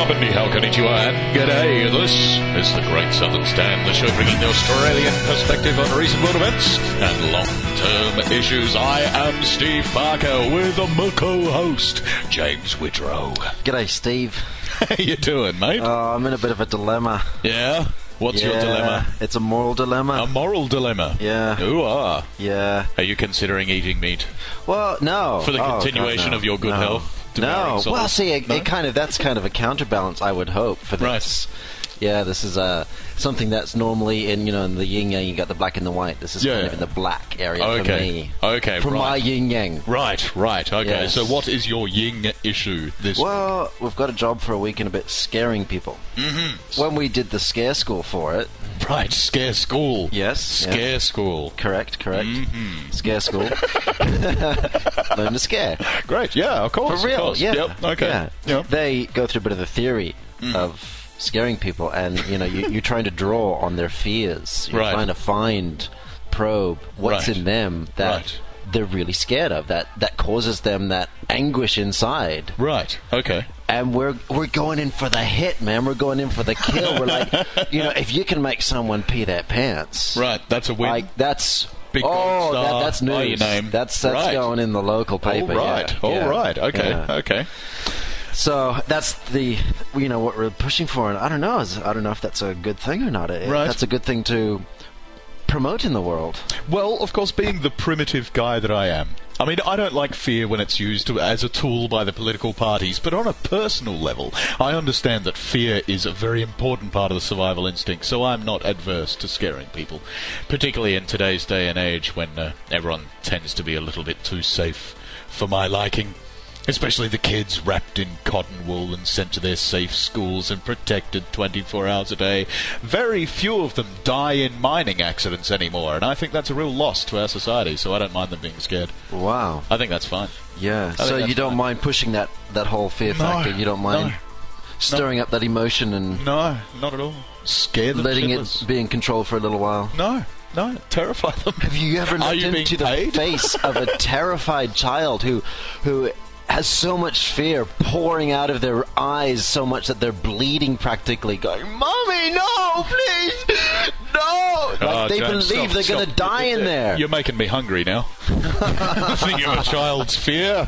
Abandi, how konnichiwa, and g'day. This is the Great Southern Stand, the show bringing the Australian perspective on recent world events and long-term issues. I am Steve Parker with my co-host, James Whitrow. G'day, Steve. How you doing, mate? I'm in a bit of a dilemma. Yeah? What's your dilemma? It's a moral dilemma. A moral dilemma? Yeah. Ooh, ah. Yeah. Are you considering eating meat? Well, no. For the continuation of your good health? No. Well, see, that's kind of a counterbalance, I would hope, for this. Right. Yeah, this is something that's normally in the yin yang. You got the black and the white. This is kind of in the black area for me. Okay, from my yin yang. Right. Okay. Yes. So, what is your yin issue this week? Well, we've got a job for a week and a bit scaring people. Mm-hmm. When we did the scare school for it. Right, scare school. Yes. Scare school. Correct. Mm-hmm. Scare school. Learn to scare. Great. Yeah, of course. For real. Of course. Yeah. Yep. Okay. Yeah. Yep. They go through a bit of the theory of scaring people, and you're trying to draw on their fears. You're trying to probe what's in them that they're really scared of, that causes them that anguish inside. Right. Okay. And we're going in for the hit, man. We're going in for the kill. We're like, if you can make someone pee their pants, right? That's a win. Like that's. Big star, that's news. your name. That's going in the local paper. All right. Okay. So that's what we're pushing for, and I don't know if that's a good thing or not. That's a good thing to promote in the world. Well, of course, being the primitive guy that I am, I mean, I don't like fear when it's used as a tool by the political parties, but on a personal level, I understand that fear is a very important part of the survival instinct, so I'm not adverse to scaring people, particularly in today's day and age when everyone tends to be a little bit too safe for my liking. Especially the kids wrapped in cotton wool and sent to their safe schools and protected 24 hours a day. Very few of them die in mining accidents anymore, and I think that's a real loss to our society, so I don't mind them being scared. Wow. I think that's fine. Yeah, so you don't mind pushing that whole fear factor? You don't mind stirring up that emotion and... No, not at all. Scare them letting shitless. it be in control for a little while? No, terrify them. Have you ever looked into the face of a terrified child who has so much fear pouring out of their eyes, so much that they're bleeding practically, going, "Mommy, no, please, no!" Like they James, believe they're going to die in there. You're making me hungry now. Thinking of a child's fear.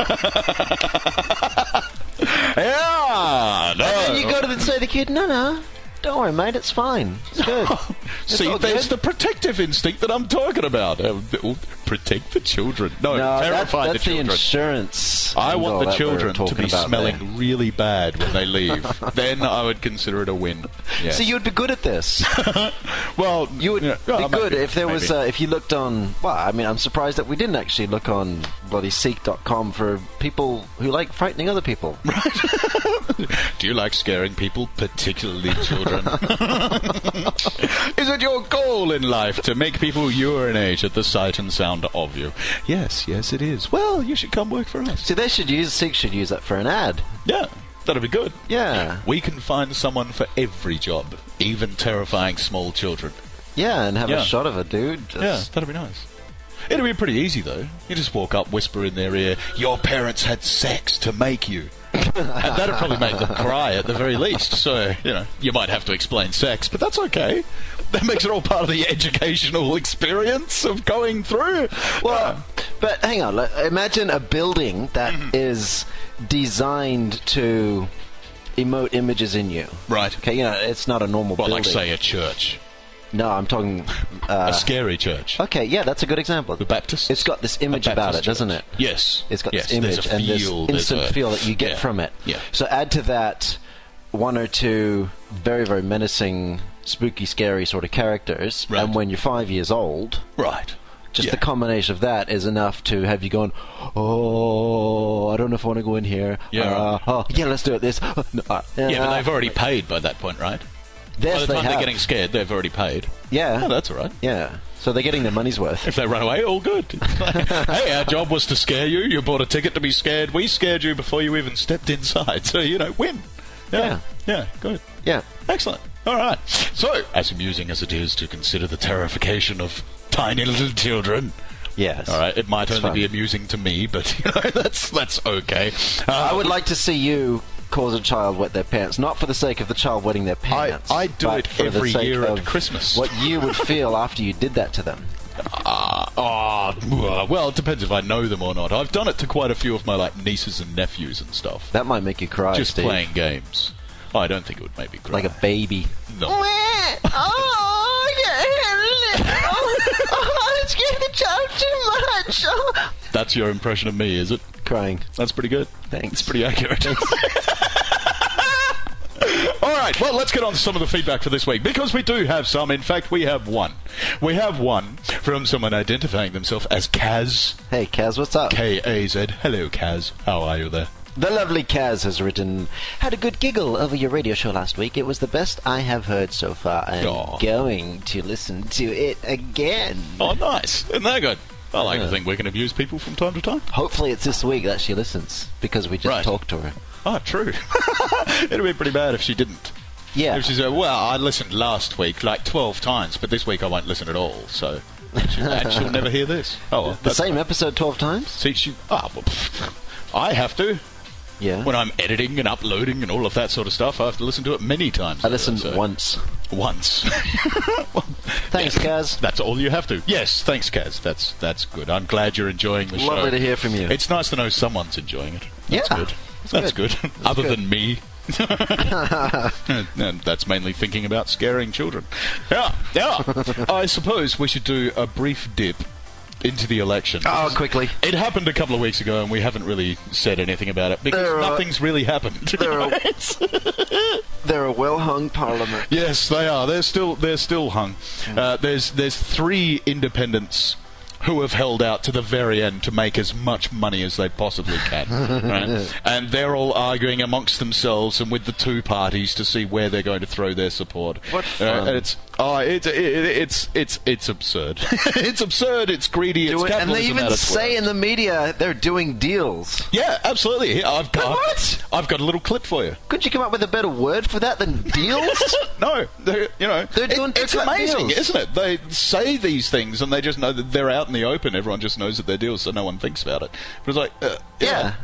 Yeah, no. And then you go to say to the kid, "No, don't worry, mate, it's fine. It's good." See, there's the protective instinct that I'm talking about. Protect the children. No, terrify the children. That's the insurance. I want the children to be smelling really bad when they leave. Then I would consider it a win. Yes. So you would be good at this. Well, you would be good if there was. If you looked on. Well, I mean, I'm surprised that we didn't actually look on bloody Seek.com for people who like frightening other people. Right. Do you like scaring people, particularly children? Is it your goal in life to make people urinate at the sight and sound of you? Yes, it is. Well, you should come work for us. See, Seek should use that for an ad. Yeah, that'd be good. Yeah. We can find someone for every job, even terrifying small children. Yeah, and have a shot of a dude. Yeah, that'd be nice. It'd be pretty easy, though. You just walk up, whisper in their ear, "Your parents had sex to make you." And that'd probably make them cry at the very least. So, you might have to explain sex, but that's okay. That makes it all part of the educational experience of going through. Well, but hang on. Imagine a building that is designed to emote images in you. Right. Okay, it's not a normal building. Well, like, say, a church. No, I'm talking... a scary church. Okay, yeah, that's a good example. The Baptist? It's got this image about it, doesn't it? Yes. It's got this image and this instant feel that you get from it. Yeah. So add to that one or two very, very menacing, spooky, scary sort of characters, and when you're 5 years old... Right. Just the combination of that is enough to have you going, "Oh, I don't know if I want to go in here. Yeah. Let's do it. This. But they've already paid by that point, right? Yes, by the time they're getting scared, they've already paid. Yeah. Oh, that's all right. Yeah. So they're getting their money's worth. If they run away, all good. Hey, our job was to scare you. You bought a ticket to be scared. We scared you before you even stepped inside. So, win. Yeah. Yeah, good. Yeah. Excellent. All right. So, as amusing as it is to consider the terrification of tiny little children. Yes. All right. It might only be amusing to me, but that's okay. I would like to see you cause a child wet their pants, not for the sake of the child wetting their pants. I do it every year at Christmas. What you would feel after you did that to them. Well, it depends if I know them or not. I've done it to quite a few of my nieces and nephews and stuff. That might make you cry, just Steve. Playing games. I don't think it would make me cry. Like a baby. No. It's getting the child too much. That's your impression of me, is it? Crying. That's pretty good. Thanks. It's pretty accurate. All right, well, let's get on to some of the feedback for this week, because we do have some. In fact, we have one. We have one from someone identifying themselves as Kaz. Hey, Kaz, what's up? K-A-Z. Hello, Kaz. How are you there? The lovely Kaz has written, had a good giggle over your radio show last week. It was the best I have heard so far. I'm going to listen to it again. Oh, nice. Isn't that good? I like to think we can abuse people from time to time. Hopefully it's this week that she listens, because we just talked to her. Oh, true. It'd be pretty bad if she didn't. Yeah. If she said, well, I listened last week 12 times, but this week I won't listen at all, so... and she'll never hear this. Oh, well, the same episode 12 times? See, I have to. Yeah. When I'm editing and uploading and all of that sort of stuff, I have to listen to it many times. I listened once. Once. Thanks, Kaz. That's all you have to. Yes, thanks, Kaz. That's good. I'm glad you're enjoying the show. Lovely to hear from you. It's nice to know someone's enjoying it. That's good. That's good. Other than me. And that's mainly thinking about scaring children. Yeah. I suppose we should do a brief dip into the election. Oh, quickly. It happened a couple of weeks ago, and we haven't really said anything about it because nothing's really happened. They're a well-hung parliament. Yes, they are. They're still hung. There's 3 independents who have held out to the very end to make as much money as they possibly can, right? And they're all arguing amongst themselves and with the 2 parties to see where they're going to throw their support. What fun! It's absurd. It's absurd. It's greedy. It's capitalism. And they even say in the media they're doing deals. Yeah, absolutely. I've got a little clip for you. Couldn't you come up with a better word for that than deals? No, they're doing. It's amazing, deals. Isn't it? They say these things and they just know that they're out in the open. Everyone just knows that they're deals, so no one thinks about it. But it's like, yeah.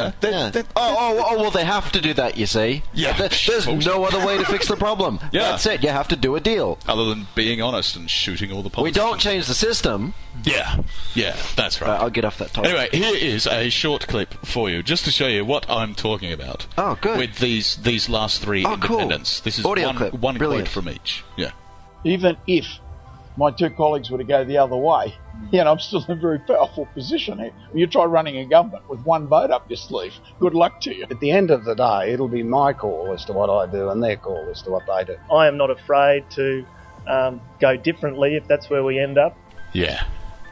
Well, they have to do that, you see. Yeah. There's no other way to fix the problem. Yeah. That's it. You have to do a deal. Other than being honest and shooting all the politicians. We don't change the system. Yeah, that's right. I'll get off that topic. Anyway, here is a short clip for you, just to show you what I'm talking about. Oh, good. With these last 3 independents. Cool. This is audio one clip. Quote Brilliant. from each. Yeah. Even if my 2 colleagues were to go the other way, I'm still in a very powerful position here. You try running a government with 1 vote up your sleeve. Good luck to you. At the end of the day, it'll be my call as to what I do and their call as to what they do. I am not afraid to go differently if that's where we end up. Yeah.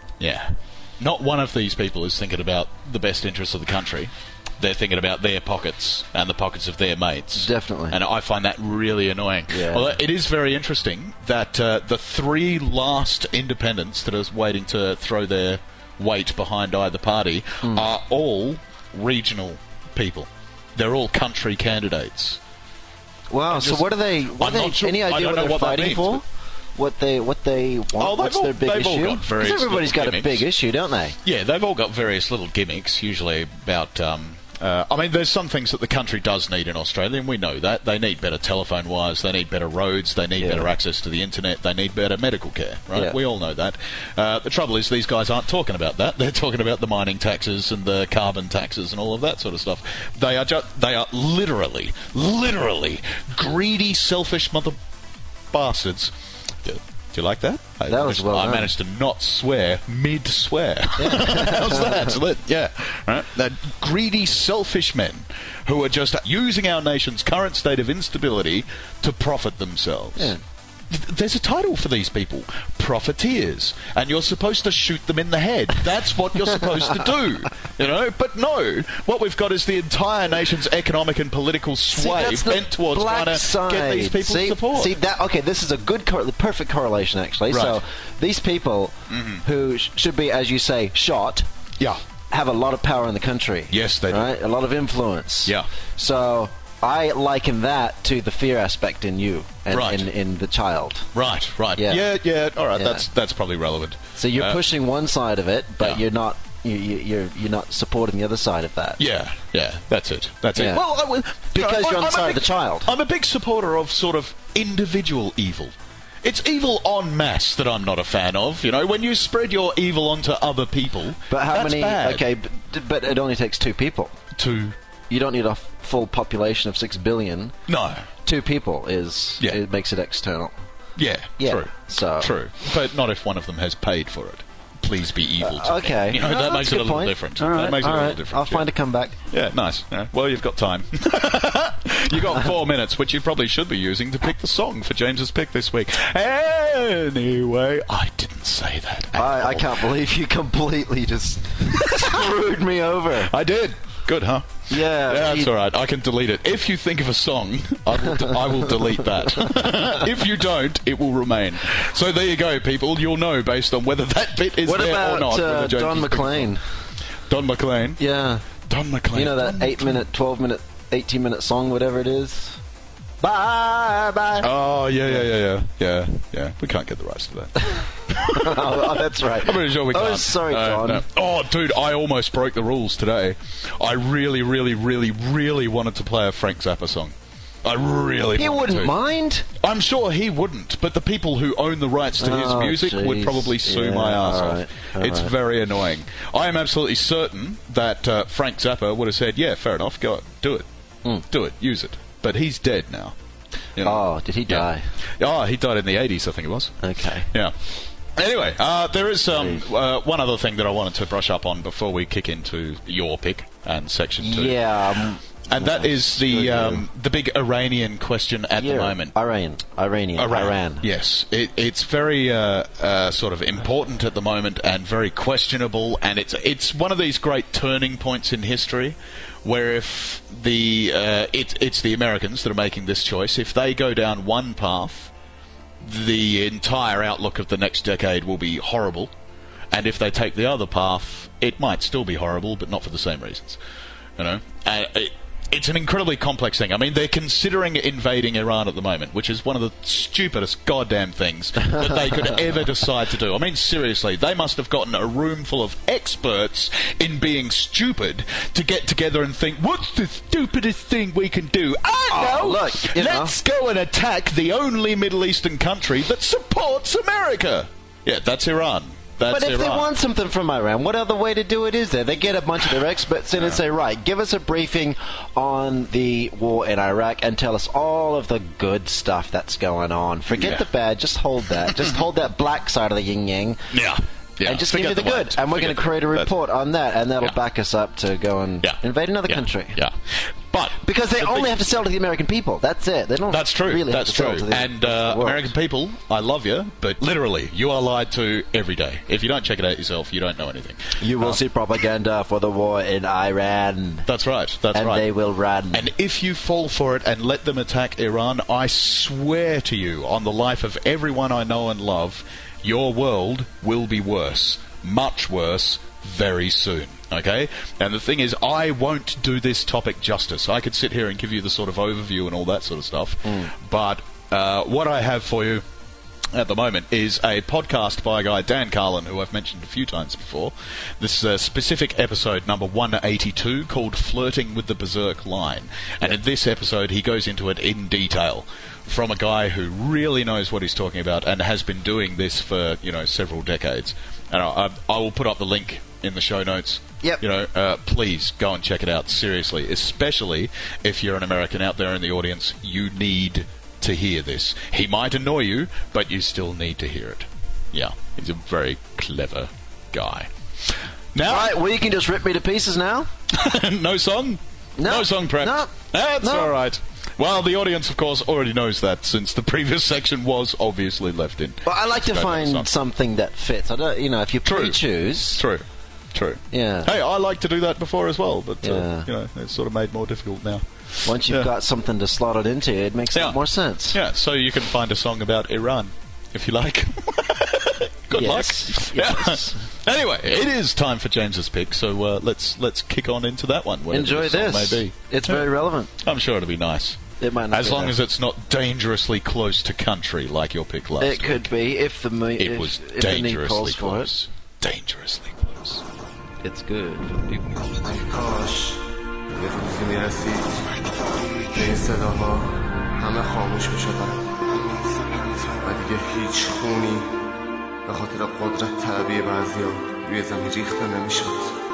Not one of these people is thinking about the best interests of the country. They're thinking about their pockets and the pockets of their mates. Definitely. And I find that really annoying. Yeah. Although it is very interesting that the 3 last independents that are waiting to throw their weight behind either party are all regional people. They're all country candidates. Wow, so what are they... Any idea what they're fighting for? What they want? What's their big issue? Because everybody's got a big issue, don't they? Yeah, they've all got various little gimmicks, usually about... there's some things that the country does need in Australia, and we know that. They need better telephone wires, they need better roads, they need better access to the internet, they need better medical care, right? Yeah. We all know that. The trouble is these guys aren't talking about that. They're talking about the mining taxes and the carbon taxes and all of that sort of stuff. They are literally greedy, selfish mother bastards. Do you like that? That was well done. I managed to not swear mid-swear. How's that? Yeah. Right? They're greedy, selfish men who are just using our nation's current state of instability to profit themselves. Yeah. There's a title for these people, profiteers, and you're supposed to shoot them in the head. That's what you're supposed to do, But no, what we've got is the entire nation's economic and political sway bent towards trying to get these people's support. This is a good, perfect correlation, actually. Right. So these people who should be, as you say, shot, have a lot of power in the country. Yes, they do. Right? A lot of influence. Yeah. So I liken that to the fear aspect in you and in the child. Right. Yeah. All right, that's probably relevant. So you're pushing one side of it, but you're not you're not supporting the other side of that. Yeah, that's it. Yeah. Well, because you're on the side of the child. I'm a big supporter of sort of individual evil. It's evil en masse that I'm not a fan of. You know, when you spread your evil onto other people, but how that's many? bad. Okay, but it only takes 2 people. 2. You don't need a full population of 6 billion. No. 2 people it makes it external. Yeah. True. So true, but not if one of them has paid for it. Please be evil to okay. me. You know, that makes it a little different. All right. That makes it a little different. I'll find a comeback. Yeah, nice. Yeah. Well, you've got time. You got 4 minutes, which you probably should be using to pick the song for James's pick this week. Anyway, I didn't say that. I can't believe you completely just screwed me over. I did. Good, huh? Yeah, that's all right. I can delete it. If you think of a song, I will delete that. If you don't, it will remain. So there you go, people. You'll know based on whether that bit is there or not. What about Don McLean? Don McLean? Yeah. Don McLean. You know that 8-minute, 12-minute, 18-minute song, whatever it is? Bye, bye. Oh, yeah. We can't get the rights to that. Oh, that's right. I'm pretty sure we can't. Oh, sorry, Don. No. Oh, dude, I almost broke the rules today. I really, really, really, really wanted to play a Frank Zappa song. I really He wouldn't mind? I'm sure he wouldn't, but the people who own the rights to his music would probably sue my ass off. It's very annoying. I am absolutely certain that Frank Zappa would have said, yeah, fair enough, go on, do it. Do it, use it. But he's dead now. You know? Oh, did he die? Oh, he died in the 80s, I think it was. Okay. Yeah. Anyway, there is one other thing that I wanted to brush up on before we kick into your pick and section 2. Yeah. And that is the big Iranian question at the moment. Iran. Yes. It's very sort of important at the moment and very questionable, and it's one of these great turning points in history where if it's the Americans that are making this choice, if they go down one path, the entire outlook of the next decade will be horrible, and if they take the other path, it might still be horrible, but not for the same reasons. You know, it's an incredibly complex thing. I mean, they're considering invading Iran at the moment, which is one of the stupidest goddamn things that they could ever decide to do. I mean, seriously, they must have gotten a room full of experts in being stupid to get together and think, what's the stupidest thing we can do? I know! Look, let's go and attack the only Middle Eastern country that supports America. Yeah, that's Iran. But if they want something from Iran, what other way to do it is there? They get a bunch of their experts in and say, right, give us a briefing on the war in Iraq and tell us all of the good stuff that's going on. Forget the bad, just hold that. Just hold that black side of the yin-yang. Yeah. And just give me the good. And we're going to create a report on that, and that'll back us up to go and invade another country. Yeah. But because they only have to sell to the American people. That's it. They don't That's true. really That's have to true. sell to the And American people, I love you, but literally, you are lied to every day. If you don't check it out yourself, you don't know anything. You will see propaganda for the war in Iran. That's right. That's right. And they will run. And if you fall for it and let them attack Iran, I swear to you, on the life of everyone I know and love, your world will be worse. Much worse very soon. Okay? And the thing is, I won't do this topic justice. I could sit here and give you the sort of overview and all that sort of stuff. But what I have for you at the moment is a podcast by a guy, Dan Carlin, who I've mentioned a few times before. This is a specific episode, number 182, called Flirting with the Berserk Line. And in this episode, he goes into it in detail from a guy who really knows what he's talking about and has been doing this for, several decades. And I will put up the link in the show notes. Yep. Please go and check it out, seriously. Especially if you're an American out there in the audience, you need to hear this. He might annoy you, but you still need to hear it. Yeah, he's a very clever guy. Now, right, well, you can just rip me to pieces now. No song? No song prep. No. That's all right. Well, the audience, of course, already knows that since the previous section was obviously left in. Well, I like to find something that fits. I don't, if you pre-choose. True. Yeah. Hey, I like to do that before as well, but it's sort of made more difficult now. Once you've got something to slot it into, it makes a lot more sense. Yeah, so you can find a song about Iran, if you like. Good luck. Yes. Anyway, it is time for James's pick, so let's kick on into that one. Enjoy this. May be. It's very relevant. I'm sure it'll be nice. It might not as long as it's not dangerously close to country like your pick last week. It could be if the it was dangerously close. Dangerously close. it's good for the people. کاش یه روزی میرسید که این صداها همه خاموش میشدن و دیگه هیچ خونی به خاطر قدرت طبیعی بعضیا روی زمین ریخته نمیشد.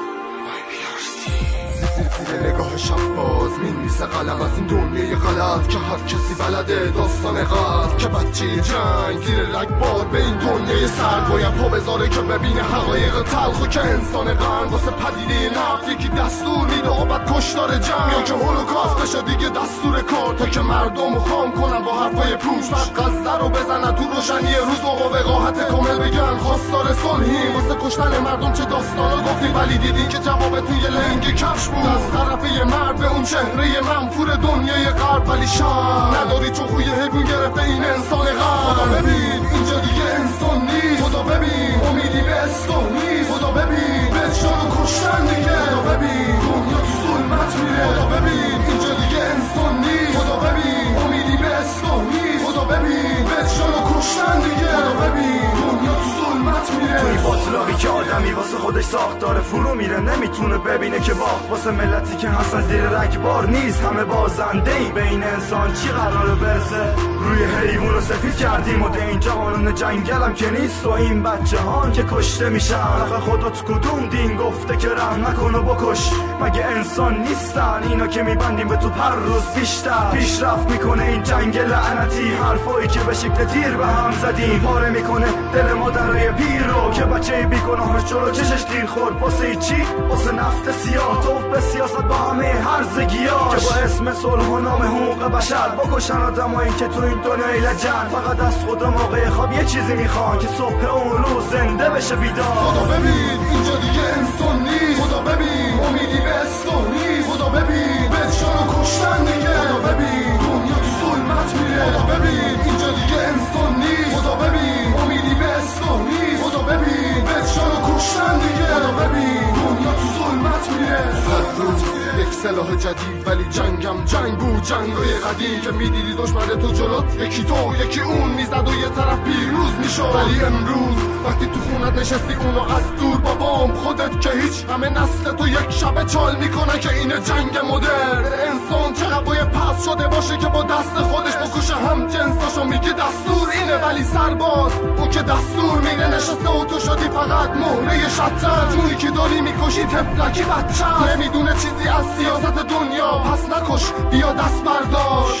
زیر نگاه شب باز می‌نویسه قلم از این دنیای غلط که هر کسی بلده داستان غلط که بچه جنگ زیر رگبار به این دنیای سرد باید پا بذاره که ببینه حقایق تلخ و که انسان قرن واسه پدیده نفت یکی دستور میده و بعد کشتار جمع یا که هولوکاست بشه دیگه دستور کار تا که مردم رو خام کنن با حرفای پوش بعد غزه رو بزنن تو روشنی روز و وقاحت کامل بگن خواستار صلحیم واسه کشتن مردم چه داستانا گفتیم ولی دیدین که جواب توی لنگ کفش بود از طرف یه مرد به اون چهره منفور دنیای غرب ولی شان نداری چون خوی حیوان گرفته این انسان غرب. خدا ببین اینجا دیگه انسان نیست خدا ببین امیدی به اصلاح نیست خدا ببین بچه‌ها رو کشتن دیگه خدا ببین دنیا تو ظلمت میره خدا ببین اینجا دیگه انسان نیست خدا ببین امیدی به اصلاح نیست خدا ببین بچه‌ها رو کشتن دیگه خدا ببین دنیا تو ظلمت میره توی باطلاقی که آدمی واسه خودش ساخت داره فرو میره نمیتونه ببینه که باخت واسه ملتی که هستن زیر رگبار نیست همه بازنده ای به این انسان چی قراره برسه روی حیوان رو سفید کردیم و اینجا قانون جنگلم که نیست و این بچه هان که کشته میشن آخه خودت کدوم دین گفته که رحم نکن و بکش مگه انسان نیستن اینا که میبندیم به تو هر روز بیشتر پیشرفت میکنه این جنگ لعنتی حرفایی که به شکل تیر به هم زدیم پاره میکنه دل مادرای پیر رو که بچه بیگناه جلو چشش تیر خورد واسه چی واسه نفت سیاه توف به سیاست با همه هرزگیاش که با اسم صلح و نام حقوق بشر بکشن آدمایی که تو این دنیای لجن فقط از خدا موقع خواب یه چیزی میخوان که صبح اون روز زنده بشه بیدار. خدا ببین اینجا دیگه انسان نیست خدا ببین امیدی به اصلاح نیست خدا ببین بچه‌ها رو کشتن دیگه خدا ببین دنیا تو ظلمت میره خدا ببین اینجا دیگه انسان نیست خدا ببین امیدی به اصلاح نیست خدا ببین بچه‌ها رو کشتن دیگه خدا ببین دنیا تو ظلمت میره هر روز یک سلاح جدید ولی جنگم جنگ بود جنگای قدیم که میدیدی دشمن تو جلوت یکی تو یکی اون میزد و یه طرف پیروز میشد ولی امروز وقتی تو خونت نشستی اونو از دور بابام خودت که هیچ همه نسل تو یک شب چال میکنه که اینه جنگ مدرن انسان چقدر باید پس شده باشه که با دست خودش بکشه هم جنساشو میگه دستور اینه ولی سرباز اون که دستور میره نشسته و تو شدی فقط مهره شطرنج اونی که داری میکشی تفلکی بچه نمیدونه چیزی از سیاست دنیا پس نکش بیا دست بردار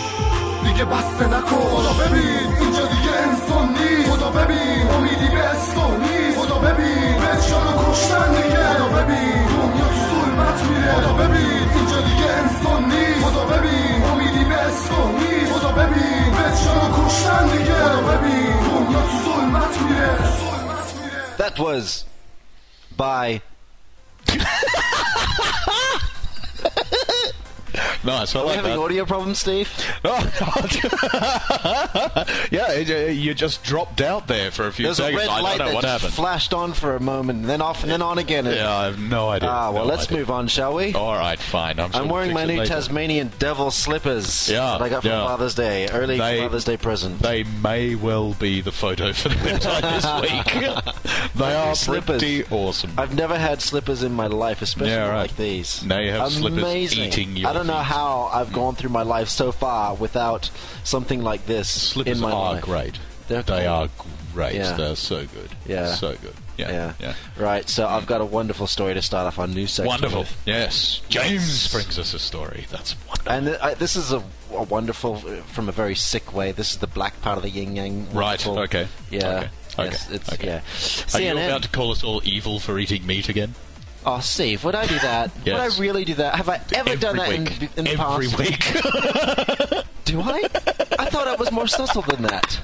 دیگه بسته نکن خدا ببین اینجا دیگه انسان نیست خدا ببین امیدی به اصلاح نیست خدا ببین بچه‌ها رو کشتن دیگه خدا ببین دنیا تو ظلمت میره خدا ببین اینجا دیگه انسان نیست خدا ببین امیدی به اصلاح نیست خدا ببین بچه‌ها رو کشتن دیگه خدا ببین دنیا تو ظلمت میره. That was by Nice. Are we having audio problems, Steve? Yeah, you just dropped out there for a few seconds. I don't know what happened. Flashed on for a moment, and then off, and then on again. Yeah, I have no idea. Well, let's move on, shall we? All right, fine. I'm wearing my new Tasmanian devil slippers that I got for Father's Day, early Father's Day present. They may well be the photo for the website this week. They are pretty awesome. I've never had slippers in my life, especially like these. Now you have slippers eating your I don't know how I've gone through my life so far without something like this slippers in my life. Great. They are great. Yeah. They're so good. Yeah. So good. Yeah. Right, so I've got a wonderful story to start off our new section. Wonderful. With. Yes. James brings us a story. That's wonderful. And this is a wonderful, from a very sick way. This is the black part of the yin-yang. Right, okay. Yeah. Okay. Yes, okay. Yeah. Are you about to call us all evil for eating meat again? Oh, Steve, would I do that? Yes. Would I really do that? Have I ever done that in the past? Every week. Do I? I thought I was more subtle than that.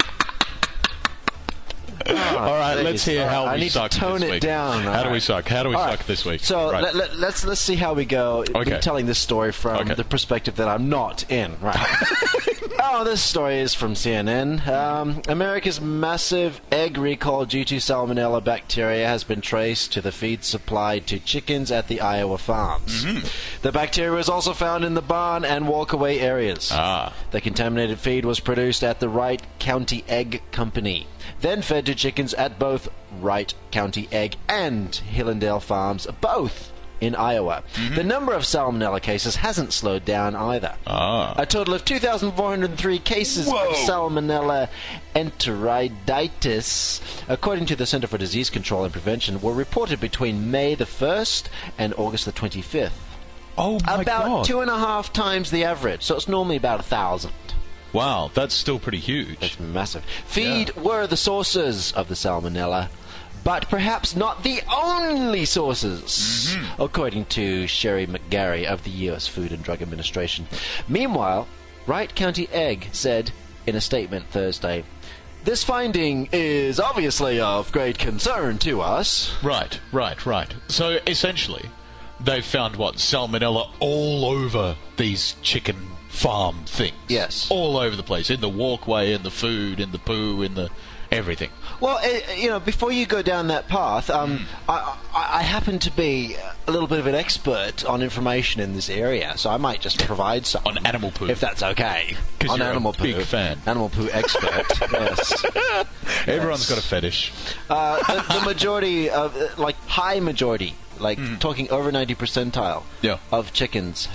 All right, let's hear how we suck this week. I need to tone it down. How do we suck? How do we suck this week? So let's see how we go. Okay. I'm telling this story from the perspective that I'm not in. Right. Oh, this story is from CNN. America's massive egg recall due to salmonella bacteria has been traced to the feed supplied to chickens at the Iowa farms. The bacteria was also found in the barn and walkaway areas. The contaminated feed was produced at the Wright County Egg Company, then fed to chickens at both Wright County Egg and Hillendale Farms, both in Iowa. The number of salmonella cases hasn't slowed down either. A total of 2,403 cases of salmonella enteriditis, according to the Center for Disease Control and Prevention, were reported between May the 1st and August the 25th. Oh my about God. 2.5 times the average, so it's normally about 1,000. Wow, that's still pretty huge. It's massive. Feed were the sources of the salmonella, but perhaps not the only sources, according to Sherry McGarry of the U.S. Food and Drug Administration. Meanwhile, Wright County Egg said in a statement Thursday, "This finding is obviously of great concern to us." Right. So, essentially, they've found, salmonella all over these chicken farm things. Yes. All over the place. In the walkway, in the food, in the poo, in the everything. Well, before you go down that path, I happen to be a little bit of an expert on information in this area, so I might just provide some. On animal poo. If that's okay. Because you're animal a big fan. Animal poo expert, yes. Everyone's got a fetish. The majority of, high majority, talking over 90 percentile of chickens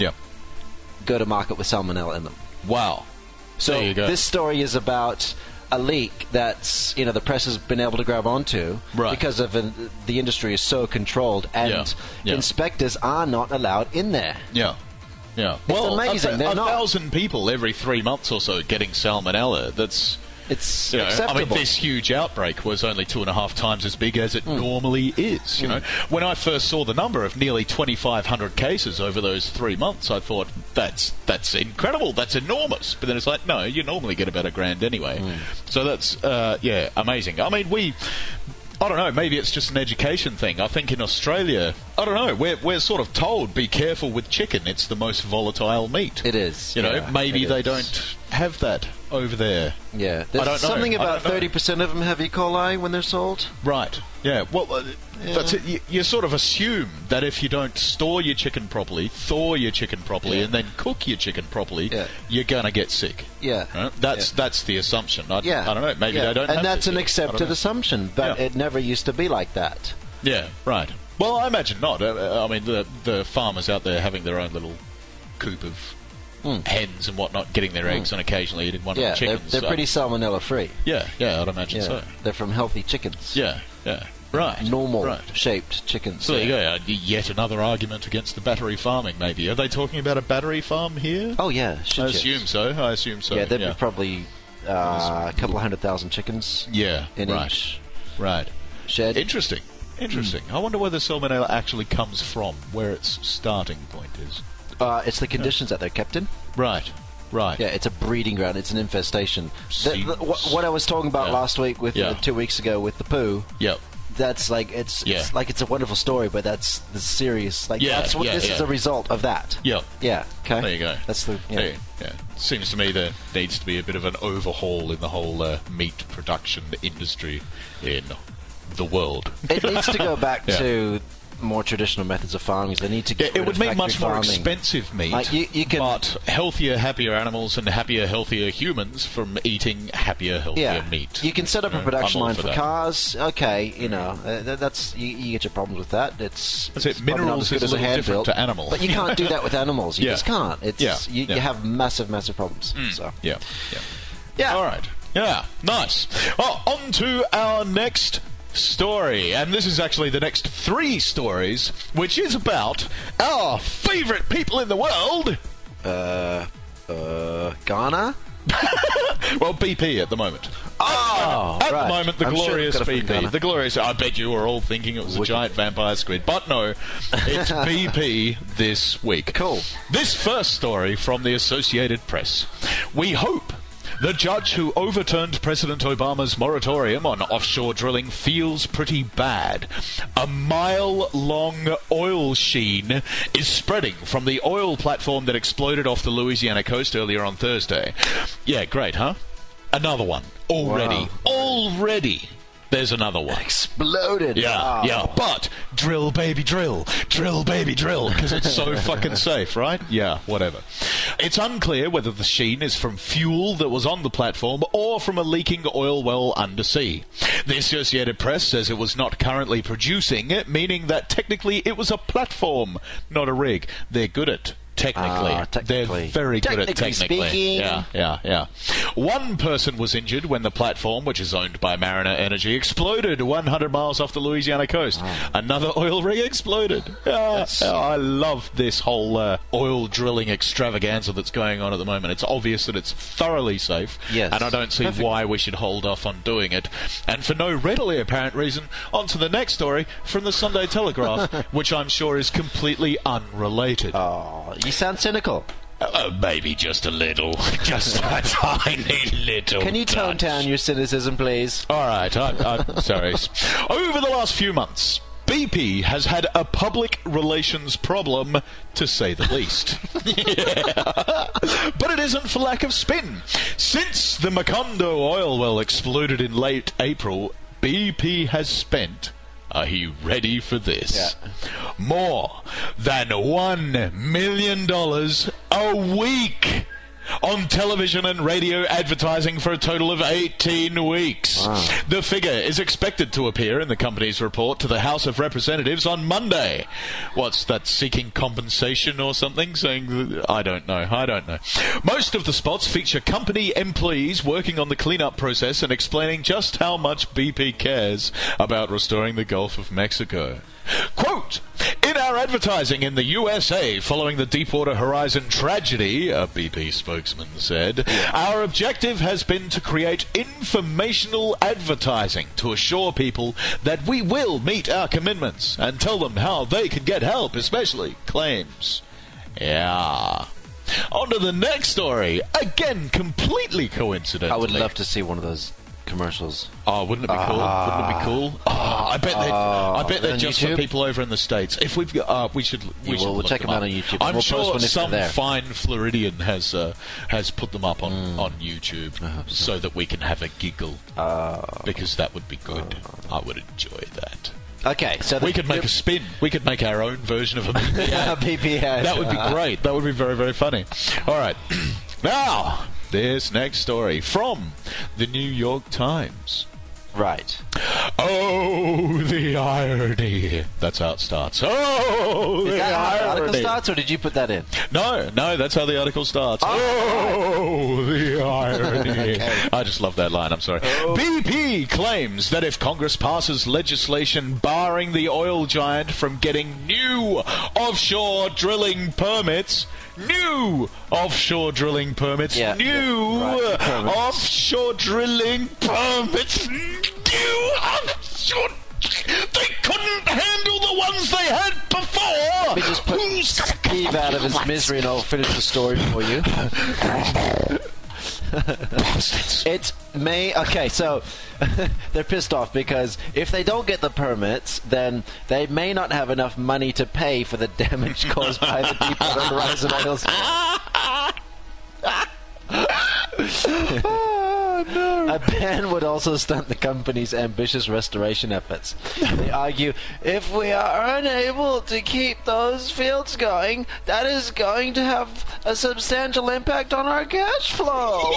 go to market with salmonella in them. Wow. So there you go. This story is about a leak that's the press has been able to grab onto because of the industry is so controlled and inspectors are not allowed in there. It's amazing. A 1,000 people every 3 months or so getting salmonella. It's I acceptable. mean, this huge outbreak was only 2.5 times as big as it normally is. You know, when I first saw the number of nearly 2,500 cases over those 3 months, I thought that's incredible. That's enormous. But then it's like, no, you normally get about $1,000 anyway. So that's amazing. I mean, I don't know, maybe it's just an education thing. I think in Australia, I don't know, we're sort of told, be careful with chicken, it's the most volatile meat. It is. Maybe they don't have that over there. Yeah. I don't know. Something about 30% of them have E. coli when they're sold. Right. Yeah. Well, that's it. You sort of assume that if you don't store your chicken properly, thaw your chicken properly, and then cook your chicken properly, you're going to get sick. Yeah. Right? That's the assumption. I don't know. Maybe they don't have And that's this an yet. accepted assumption, but it never used to be like that. Yeah, right. Well, I imagine not. I mean, the farmers out there having their own little coop of hens and whatnot, getting their eggs and occasionally eating one of the chickens. They're pretty salmonella free. Yeah, I'd imagine so. They're from healthy chickens. Yeah. Right. Normal shaped chickens. So there you go. Yet another argument against the battery farming, maybe. Are they talking about a battery farm here? Oh, yeah. I assume so. Yeah, there'd be probably a couple of 100,000 chickens in each shed. Interesting. I wonder where the salmonella actually comes from, where its starting point is. It's the conditions that they're kept in. Right. Yeah, it's a breeding ground. It's an infestation. What I was talking about last week with 2 weeks ago with the poo. Yep. That's it's a wonderful story, but that's the serious. This is a result of that. Yep. Yeah. Okay. There you go. That's the. Yeah. Seems to me there needs to be a bit of an overhaul in the whole meat production industry in the world. It needs to go back to more traditional methods of farming. They need to get it would mean much more expensive meat, but healthier, happier animals and happier, healthier humans from eating happier, healthier meat. You can set up a production line for cars. Okay, that's you get your problems with that. That's it. Minerals is a little different to animals, but you can't do that with animals. You just can't. It's you have massive problems. So yeah. All right. Yeah. Nice. Well, on to our next story, and this is actually the next 3 stories, which is about our favourite people in the world. Ghana? Well, BP at the moment. At the moment, the glorious BP. The glorious. I bet you were all thinking it was a giant vampire squid, but no, it's BP this week. Cool. This first story from the Associated Press. We hope The judge who overturned President Obama's moratorium on offshore drilling feels pretty bad. A mile-long oil sheen is spreading from the oil platform that exploded off the Louisiana coast earlier on Thursday. Yeah, great, huh? Another one. Already. Wow. Already. There's another one. Exploded. Yeah, yeah. But drill, baby, drill. Drill, baby, drill. Because it's so fucking safe, right? Yeah, whatever. It's unclear whether the sheen is from fuel that was on the platform or from a leaking oil well undersea. The Associated Press says it was not currently producing, meaning that technically it was a platform, not a rig. They're good at technically. They're very good at technically. Speaking. Yeah. One person was injured when the platform, which is owned by Mariner Energy, exploded 100 miles off the Louisiana coast. Another oil rig exploded. I love this whole oil drilling extravaganza that's going on at the moment. It's obvious that it's thoroughly safe, yes, and I don't see why we should hold off on doing it. And for no readily apparent reason, on to the next story from the Sunday Telegraph, which I'm sure is completely unrelated. You sound cynical. Maybe just a little. Just a tiny little. Can you tone down your cynicism, please? All right, I'm sorry. Over the last few months, BP has had a public relations problem, to say the least. But it isn't for lack of spin. Since the Macondo oil well exploded in late April, BP has spent... Are you ready for this? Yeah. More than $1 million a week on television and radio advertising for a total of 18 weeks. Wow. The figure is expected to appear in the company's report to the House of Representatives on Monday. What's that, seeking compensation or something? Saying, I don't know. Most of the spots feature company employees working on the cleanup process and explaining just how much BP cares about restoring the Gulf of Mexico. Quote, in our advertising in the USA following the Deepwater Horizon tragedy, a BP spokesman said, our objective has been to create informational advertising to assure people that we will meet our commitments and tell them how they can get help, especially claims. Yeah. On to the next story. Again, completely coincidentally. I would love to see one of those commercials. Oh, wouldn't it be cool? Wouldn't it be cool? Oh, I bet they're just YouTube? for people over in the States. If we've got, we should we'll check them out on YouTube. I'm we'll sure some fine Floridian has put them up on YouTube so that we can have a giggle because that would be good. I would enjoy that. Okay, so we could make a spin. We could make our own version of a BP ad. BP ad. That would be great. That would be very, very funny. All right. Now, this next story from the New York Times. Right. Oh, the irony. That's how it starts. Oh, Is the that how the article irony. starts, or did you put that in? No, that's how the article starts. Oh, the irony. Okay. I just love that line, I'm sorry. BP claims that if Congress passes legislation barring the oil giant from getting new offshore drilling permits, offshore drilling permits, they couldn't handle the ones they had before. Let me just put Steve out of his misery and I'll finish the story for you. It may... Okay, so they're pissed off because if they don't get the permits, then they may not have enough money to pay for the damage caused by the Deepwater Horizon oil spill. A ban would also stunt the company's ambitious restoration efforts. They argue, if we are unable to keep those fields going, that is going to have a substantial impact on our cash flow.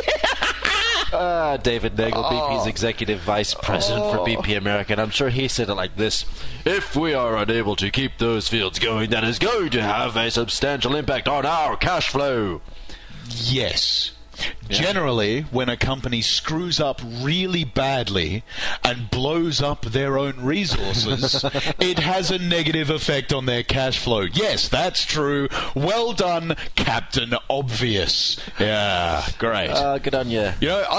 David Nagel, BP's executive vice president for BP America, and I'm sure he said it like this: if we are unable to keep those fields going, that is going to have a substantial impact on our cash flow. Yes. Generally, when a company screws up really badly and blows up their own resources, it has a negative effect on their cash flow. Yes, that's true. Well done, Captain Obvious. Yeah, great. Good on you. You know,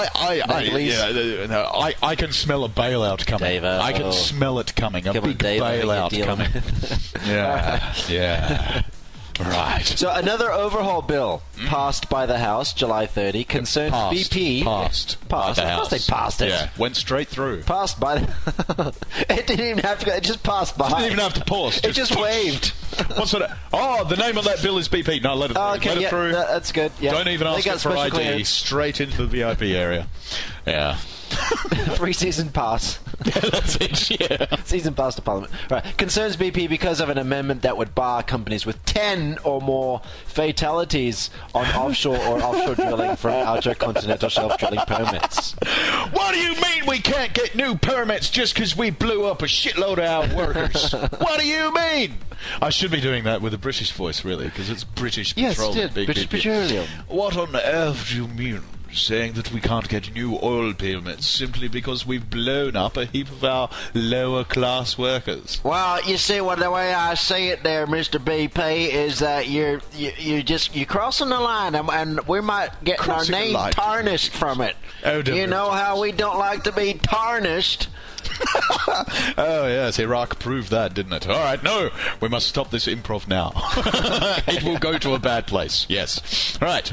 I can smell a bailout coming. Dave, I can smell it coming. A big bailout coming. Yeah. Right. So another overhaul bill passed by the House July 30 concerns BP. Passed by the House. Of course they passed it. Yeah, went straight through. Passed by the... It didn't even have to go. It just passed by. Didn't even have to pause. It just waved. What's it? Oh, the name of that bill is BP. No, let it through. Okay, let it through. That's good. Yeah. Don't even ask it for ID. Clearance. Straight into the VIP area. Yeah. Free season pass. Yeah, that's it, yeah. Season pass to Parliament. Right. Concerns BP because of an amendment that would bar companies with 10 or more fatalities on offshore or offshore drilling from outer continental shelf drilling permits. What do you mean we can't get new permits just because we blew up a shitload of our workers? What do you mean? I should be doing that with a British voice, really, because it's British Petroleum. Yes, British Petroleum. What on earth do you mean? Saying that we can't get new oil permits simply because we've blown up a heap of our lower class workers. Well, you see, the way I see it there, Mr. BP, is that you're crossing the line, and we might get our name tarnished from it. Oh, you know how we don't like to be tarnished. Oh, yes, Iraq proved that, didn't it? All right, no, we must stop this improv now. It will go to a bad place, yes. Right.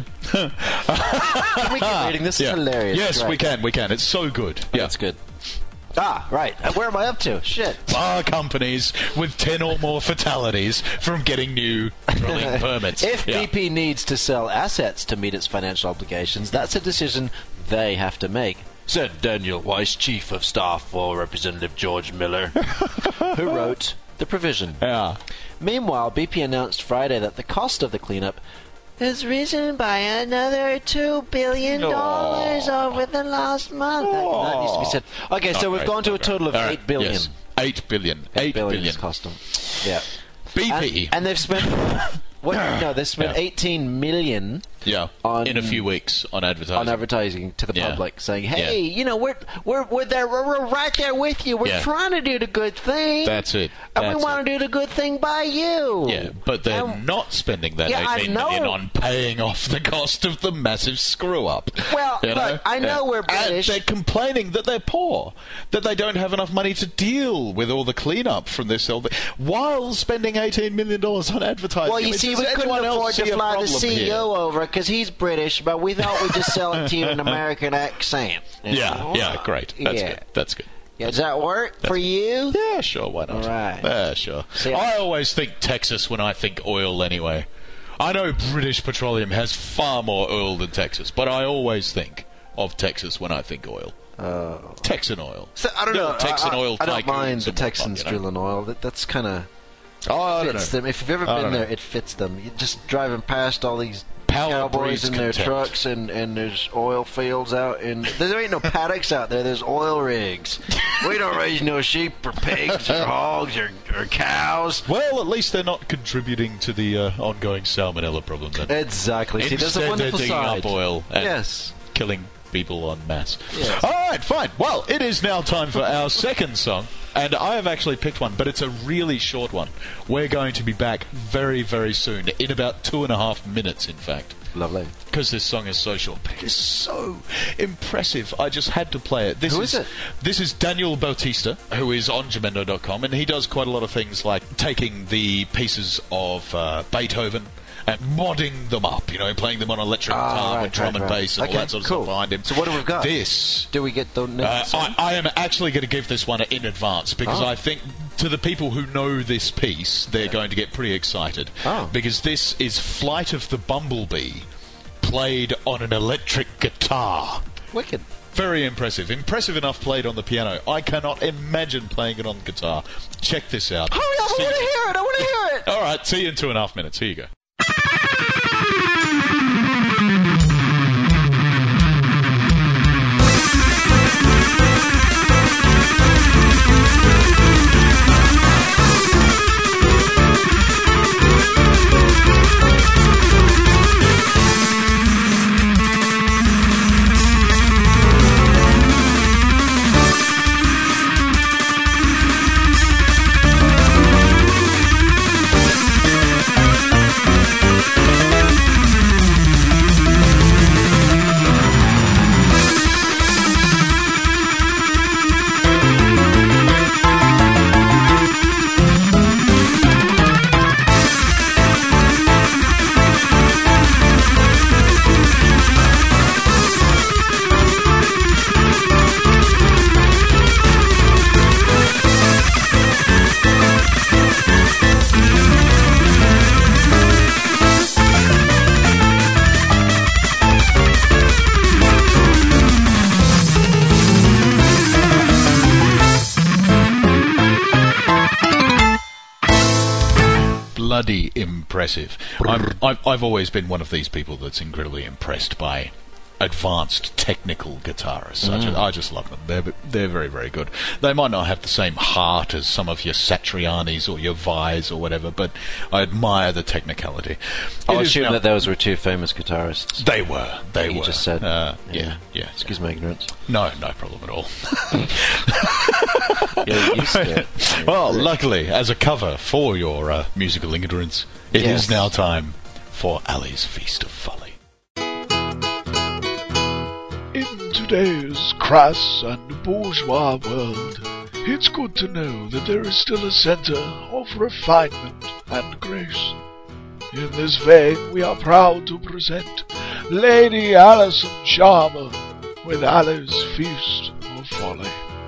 We keep reading. This is hilarious. Yes, we can. It's so good. Yeah. That's good. Ah, right. Where am I up to? Shit. Bar companies with 10 or more fatalities from getting new drilling permits. If BP needs to sell assets to meet its financial obligations, that's a decision they have to make, said Daniel Weiss, Chief of Staff for Representative George Miller, who wrote the provision. Yeah. Meanwhile, BP announced Friday that the cost of the cleanup has risen by another $2 billion over the last month. That needs to be said. Okay, so we've gone to a total of $8 billion. Yes. $8 billion. $8 billion. It's cost them. Yeah. BP. And they've spent... they spent $18 million in a few weeks on advertising. On advertising to the public, saying, "Hey, we're there, we're right there with you. We're trying to do the good thing. That's it. And we want to do the good thing by you." Yeah, but they're not spending that $18 million on paying off the cost of the massive screw up. Well, look, I know we're British. And they're complaining that they're poor, that they don't have enough money to deal with all the cleanup from this, while spending $18 million on advertising. Well, you see, we couldn't afford to fly the CEO over because he's British, but we thought we'd just sell it to you in an American accent. Yeah, great. That's good. Yeah, does that work for you? Yeah, sure, why not? All right. Yeah, sure. See, I always think Texas when I think oil anyway. I know British Petroleum has far more oil than Texas, but I always think of Texas when I think oil. Texan oil. So, I don't know. Texan oil. I don't mind the Texans drilling oil. That's kind of... fits them. If you've ever been there, it fits them. You're just driving past all these cowboys in their trucks, and there's oil fields out, and there ain't no paddocks out there. There's oil rigs. We don't raise no sheep or pigs or hogs or cows. Well, at least they're not contributing to the ongoing salmonella problem. Then. Exactly. See, there's a wonderful they're digging side. up oil and killing people en masse. Yes. All right, fine. Well, it is now time for our second song. And I have actually picked one, but it's a really short one. We're going to be back very, very soon, in about 2.5 minutes, in fact. Lovely. Because this song is so short, but it is so impressive. I just had to play it. Who is it? This is Daniel Bautista, who is on Jamendo.com, and he does quite a lot of things like taking the pieces of Beethoven and modding them up, playing them on electric guitar with drum and bass and all that sort of stuff behind him. So what have we got? Do we get the next song? I am actually going to give this one in advance because I think to the people who know this piece, they're going to get pretty excited. Because this is Flight of the Bumblebee played on an electric guitar. Wicked. Very impressive. Impressive enough played on the piano. I cannot imagine playing it on the guitar. Check this out. Hurry up, I want to hear it. All right, see you in 2.5 minutes. Here you go. bloody impressive. I've always been one of these people that's incredibly impressed by advanced technical guitarists. I just love them. They're very, very good. They might not have the same heart as some of your Satrianis or your Vais or whatever, but I admire the technicality. I'll assume that those were two famous guitarists. They were. You just said. Yeah. Excuse my ignorance. No problem at all. You're used to it. Well, luckily, as a cover for your musical ignorance, it is now time for Ali's Feast of Folly. In today's crass and bourgeois world, it's good to know that there is still a centre of refinement and grace. In this vein, we are proud to present Lady Alison Charmer with Ali's Feast of Folly.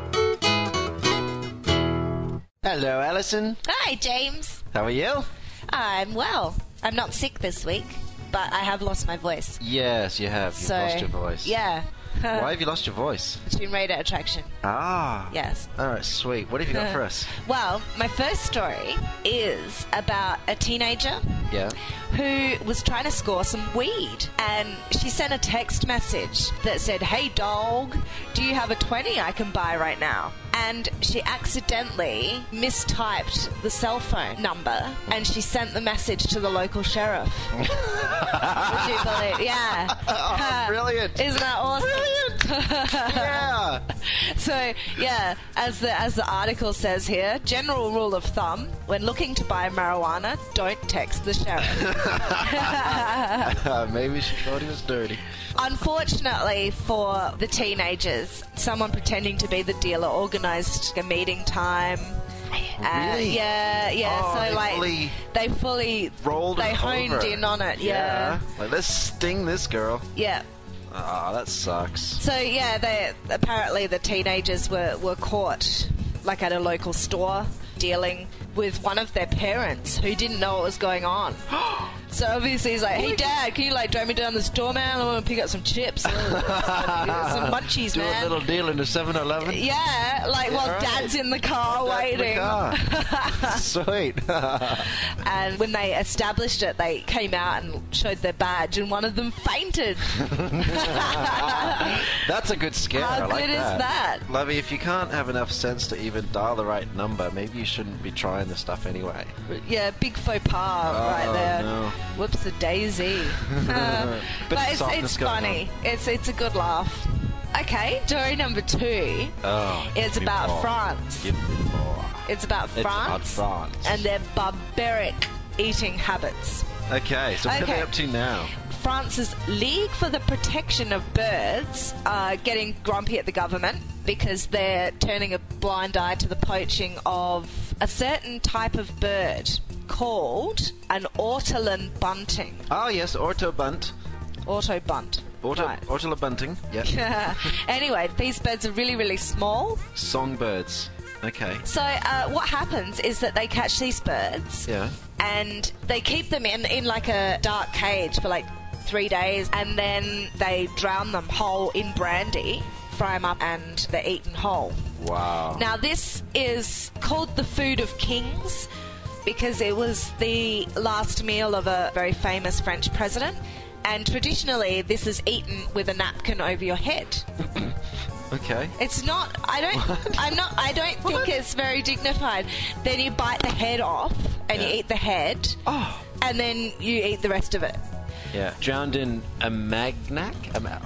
Hello, Alison. Hi, James. How are you? I'm well. I'm not sick this week, but I have lost my voice. Yes, you have. You've lost your voice. Yeah. Why have you lost your voice? It's been Radar Attraction. Ah. Yes. Alright, sweet. What have you got for us? Well, my first story is about a teenager who was trying to score some weed. And she sent a text message that said, "Hey, dog, do you have a 20 I can buy right now?" And she accidentally mistyped the cell phone number, and she sent the message to the local sheriff. Would you believe? Yeah. Oh, brilliant. Isn't that awesome? Brilliant. Yeah. So, yeah, as the article says here, general rule of thumb, when looking to buy marijuana, don't text the sheriff. Maybe she thought he was dirty. Unfortunately for the teenagers, someone pretending to be the dealer organised a meeting time. Really? Yeah. Oh, they fully honed in on it. Yeah. Like, let's sting this girl. Yeah. Oh, that sucks. So yeah, apparently the teenagers were caught, like at a local store, dealing with one of their parents who didn't know what was going on. So obviously he's like, "Hey, Dad, can you drive me down the store, man? I want to pick up some chips, some munchies, man." Do a little deal in the 7-Eleven. Yeah, while Dad's in the car waiting. Sweet. And when they established it, they came out and showed their badge, and one of them fainted. That's a good scare. How I like good is that? Lovey, if you can't have enough sense to even dial the right number, maybe you shouldn't be trying this stuff anyway. Yeah, big faux pas right there. No. Whoops a daisy. But it's funny. It's a good laugh. Okay, story number 2 is about France. Give me more. It's about France and their barbaric eating habits. Okay, so what are they up to now? France's League for the Protection of Birds are getting grumpy at the government because they're turning a blind eye to the poaching of a certain type of bird called an ortolan bunting. Oh, yes, autobunt. Autobunt. Right. Ortolan bunting, yeah. Anyway, these birds are really, really small. Songbirds. Okay. So what happens is that they catch these birds and they keep them in like a dark cage for 3 days, and then they drown them whole in brandy, fry them up, and they're eaten whole. Wow. Now this is called the food of kings because it was the last meal of a very famous French president, and traditionally this is eaten with a napkin over your head. Okay. It's not. I don't think it's very dignified. Then you bite the head off and you eat the head. Oh. And then you eat the rest of it. Yeah. Drowned in Armagnac.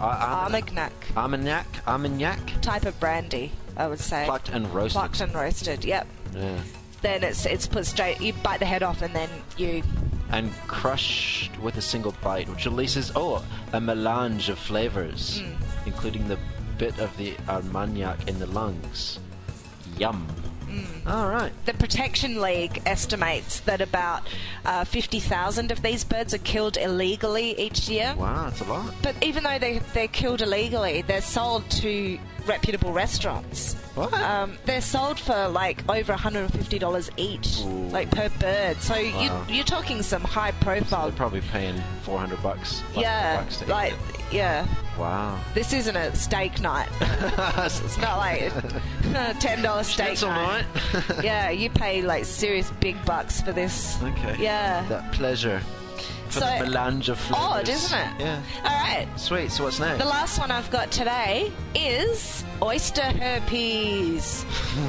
Armagnac. Type of brandy, I would say. Plucked and roasted. Yep. Yeah. Then it's put straight. You bite the head off and then you. And crushed with a single bite, which releases a melange of flavors, including the bit of the Armagnac in the lungs. Yum. All right. The Protection League estimates that about 50,000 of these birds are killed illegally each year. Wow, that's a lot. But even though they're killed illegally, they're sold to reputable restaurants. What? They're sold for over $150 each, per bird. So you're talking some high profile. So they're probably paying $400. Yeah, to eat it. yeah. Wow. This isn't a steak night. It's not like $10 steak Schnitzel night. Yeah, you pay like serious big bucks for this. Okay. Yeah. That pleasure. For the melange of flavors. Odd, isn't it? Yeah. All right. Sweet. So what's next? The last one I've got today is oyster herpes.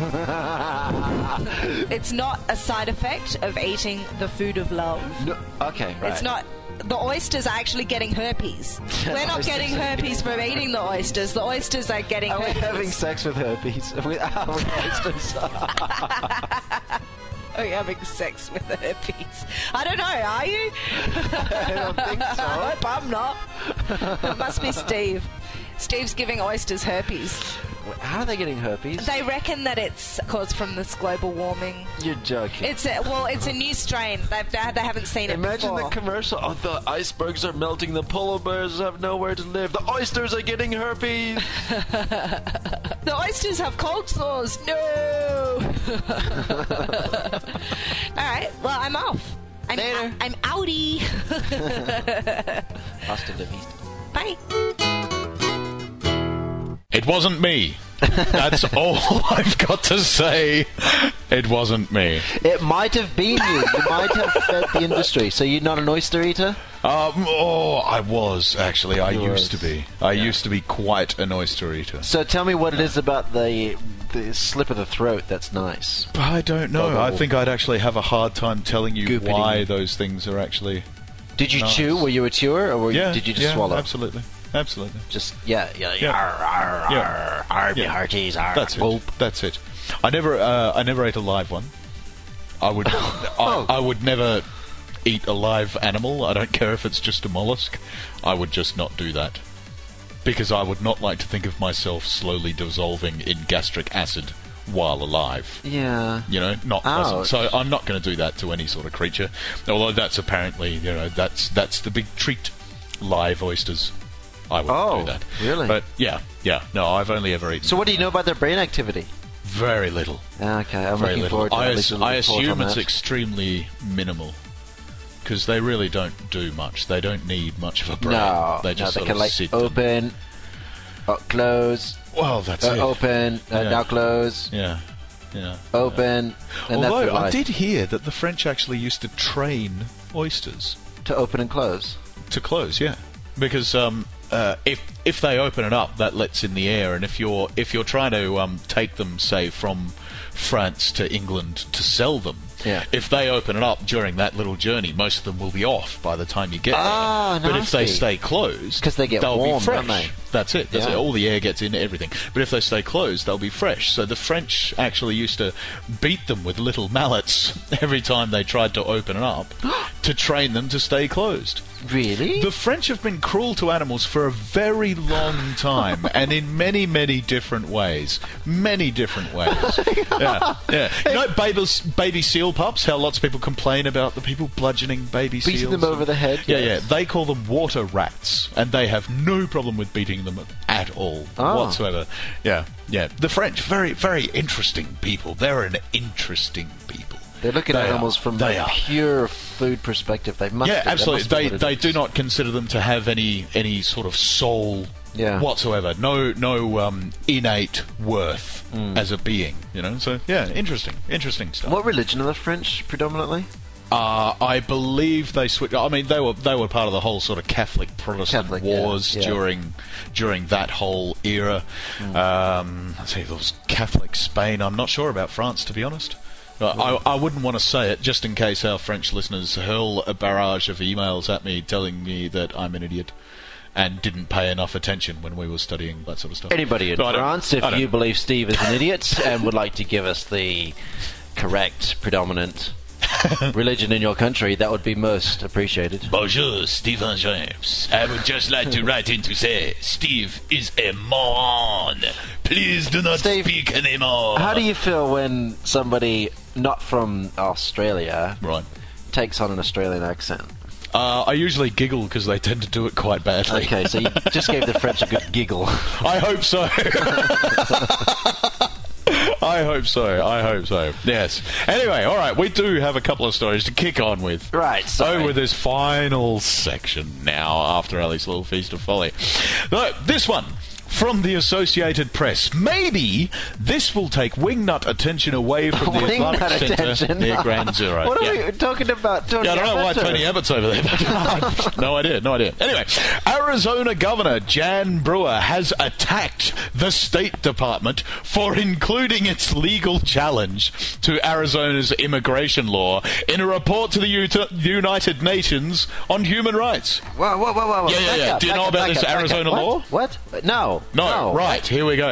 It's not a side effect of eating the food of love. No. Okay, right. It's not. The oysters are actually getting herpes. We're not getting herpes from eating the oysters. The oysters are getting herpes. Are we having sex with herpes? With oysters? Are you having sex with herpes? I don't know, are you? I don't think so. I hope I'm not. It must be Steve. Steve's giving oysters herpes. How are they getting herpes? They reckon that it's caused from this global warming. You're joking. It's a new strain. They haven't seen it Imagine before. the commercial. Oh, the icebergs are melting. The polar bears have nowhere to live. The oysters are getting herpes. The oysters have cold sores. No. All right. Well, I'm off. Later. I'm outie. Hasta la vista. Bye. It wasn't me. That's all I've got to say. It wasn't me. It might have been you. You might have fed the industry. So you're not an oyster eater? I was, actually. I used to be. I used to be quite an oyster eater. So tell me what it is about the slip of the throat that's nice. I don't know. I think I'd actually have a hard time telling you why those things are actually Did you nice. chew? Were you a chewer? Or did you just swallow? Absolutely. Just That's it. I never ate a live one. I would never eat a live animal. I don't care if it's just a mollusk. I would just not do that. Because I would not like to think of myself slowly dissolving in gastric acid while alive. Yeah. You know, not pleasant. So I'm not going to do that to any sort of creature. Although that's apparently, that's the big treat. Live oysters. I wouldn't do that. Really? But yeah. No, I've only ever eaten. So what do you know about their brain activity? Very little. Okay, I'm Very looking little. forward to I assume it's that. extremely minimal. Because they really don't do much. They don't need much of a brain. They just they sort can of like sit open, close. Well, that's it. Open, now close. Yeah. Open. And Although that's I did hear that the French actually used to train oysters to open and close. To close, yeah. Because if they open it up, that lets in the air, and if you're trying to take them, say, from France to England to sell them, if they open it up during that little journey, most of them will be off by the time you get there. But if they stay closed, because they get they'll warm, be fresh. don't they? That's it. All the air gets into everything. But if they stay closed, they'll be fresh. So the French actually used to beat them with little mallets every time they tried to open it up to train them to stay closed. Really? The French have been cruel to animals for a very long time, and in many, many different ways. Many different ways. Yeah. You know, baby seal pups, how lots of people complain about the people bludgeoning baby seals. Beating them over the head? Yeah. They call them water rats, and they have no problem with beating them at all whatsoever. Yeah. The French, very, very interesting people. They're an interesting people. They look at animals from a pure food perspective. They must. Yeah, absolutely. They do not consider them to have any sort of soul whatsoever. No innate worth as a being. So interesting stuff. What religion are the French predominantly? I believe they switched. I mean, they were part of the whole sort of Catholic Protestant wars during that whole era. Let's see, there was Catholic Spain. I'm not sure about France, to be honest. I wouldn't want to say it, just in case our French listeners hurl a barrage of emails at me telling me that I'm an idiot and didn't pay enough attention when we were studying that sort of stuff. Anybody in France, if you believe Steve is an idiot and would like to give us the correct, predominant religion in your country, that would be most appreciated. Bonjour, Stephen James. I would just like to write in to say, Steve is a moron. Please do not speak anymore. How do you feel when somebody not from Australia takes on an Australian accent? I usually giggle because they tend to do it quite badly. Okay, so you just gave the French a good giggle. I hope so. I hope so. Yes. Anyway, all right, we do have a couple of stories to kick on with. Right, so with this final section now, after Ali's little feast of folly. Look, this one from the Associated Press. Maybe this will take wingnut attention away from the Islamic Center near Ground Zero. What are we talking about? Tony I don't know why Tony Abbott's over there. No idea. Anyway, Arizona Governor Jan Brewer has attacked the State Department for including its legal challenge to Arizona's immigration law in a report to the United Nations on human rights. Whoa. Yeah. Do you know about this Arizona law? What? No. Right, here we go.